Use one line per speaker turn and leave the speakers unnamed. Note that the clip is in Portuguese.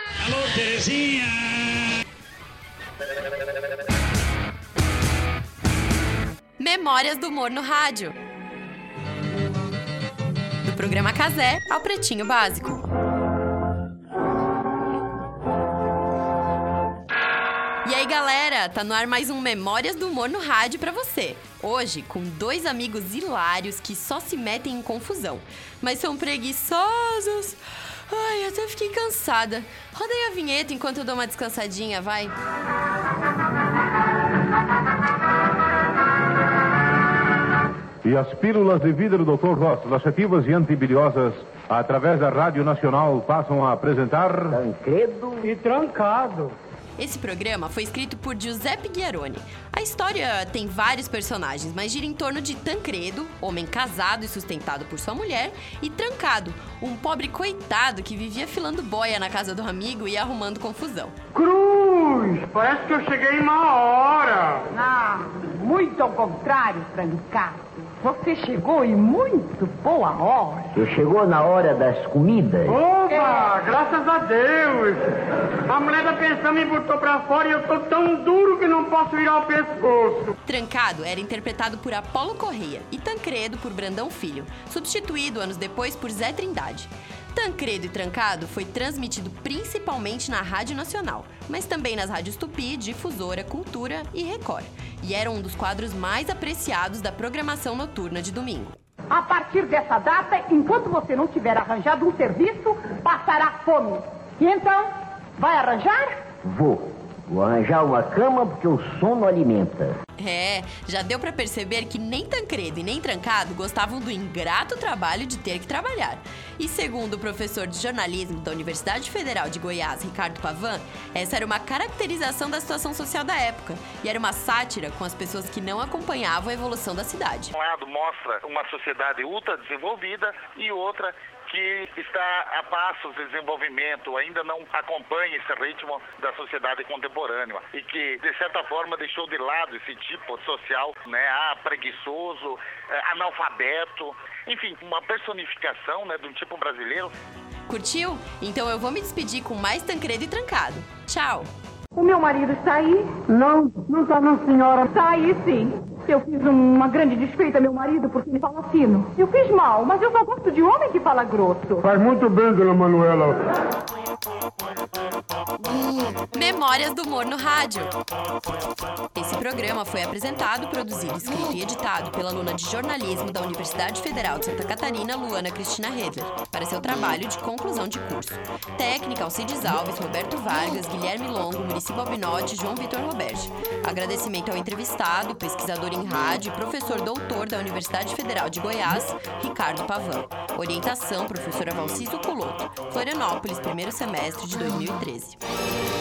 Alô, Terezinha!
Memórias do Humor no Rádio. Do programa Cazé ao Pretinho Básico. E aí, galera, tá no ar mais um Memórias do Humor no Rádio pra você. Hoje, com dois amigos hilários que só se metem em confusão, mas são preguiçosos. Ai, até fiquei cansada. Roda aí a vinheta enquanto eu dou uma descansadinha, vai.
E as pílulas de vidro Dr. Ross, laxativas e antibiliosas, através da Rádio Nacional, passam a apresentar...
Tancredo e Trancado.
Esse programa foi escrito por Giuseppe Ghiaroni. A história tem vários personagens, mas gira em torno de Tancredo, homem casado e sustentado por sua mulher, e Trancado, um pobre coitado que vivia filando boia na casa do amigo e arrumando confusão.
Cruz, parece que eu cheguei na hora.
Ah, muito ao contrário, Trancado. Você chegou em muito boa hora.
Você chegou na hora das comidas?
Opa, graças a Deus. A mulher da pensão me botou pra fora e eu tô tão duro que não posso virar o pescoço.
Trancado era interpretado por Apolo Correia e Tancredo por Brandão Filho, substituído anos depois por Zé Trindade. Tancredo e Trancado foi transmitido principalmente na Rádio Nacional, mas também nas rádios Tupi, Difusora, Cultura e Record. E era um dos quadros mais apreciados da programação noturna de domingo.
A partir dessa data, enquanto você não tiver arranjado um serviço, passará fome. E então, vai arranjar?
Vou arranjar uma cama porque o sono alimenta.
Já deu pra perceber que nem Tancredo e nem Trancado gostavam do ingrato trabalho de ter que trabalhar. E segundo o professor de jornalismo da Universidade Federal de Goiás, Ricardo Pavan, essa era uma caracterização da situação social da época e era uma sátira com as pessoas que não acompanhavam a evolução da cidade.
Um lado mostra uma sociedade ultra desenvolvida e outra que está a passos de desenvolvimento, ainda não acompanha esse ritmo da sociedade contemporânea e que, de certa forma, deixou de lado esse tipo social, preguiçoso, analfabeto, enfim, uma personificação, de um tipo brasileiro.
Curtiu? Então eu vou me despedir com mais Tancredo e Trancado. Tchau!
O meu marido está aí?
Não tá não, senhora.
Está aí, sim. Eu fiz uma grande desfeita a meu marido porque ele fala fino. Eu fiz mal, mas eu só gosto de homem que fala grosso.
Faz muito bem, dona Manuela.
Memórias do Humor no Rádio. Esse programa foi apresentado, produzido, escrito e editado pela aluna de jornalismo da Universidade Federal de Santa Catarina, Luana Cristina Redler, para seu trabalho de conclusão de curso. Técnica, Alcides Alves, Roberto Vargas, Guilherme Longo, Muricy Balbinotti e João Vitor Roberge. Agradecimento ao entrevistado, pesquisador em rádio e professor doutor da Universidade Federal de Goiás, Ricardo Pavan. Orientação, professora Valciso Coloto. Florianópolis, primeiro semestre de 2013.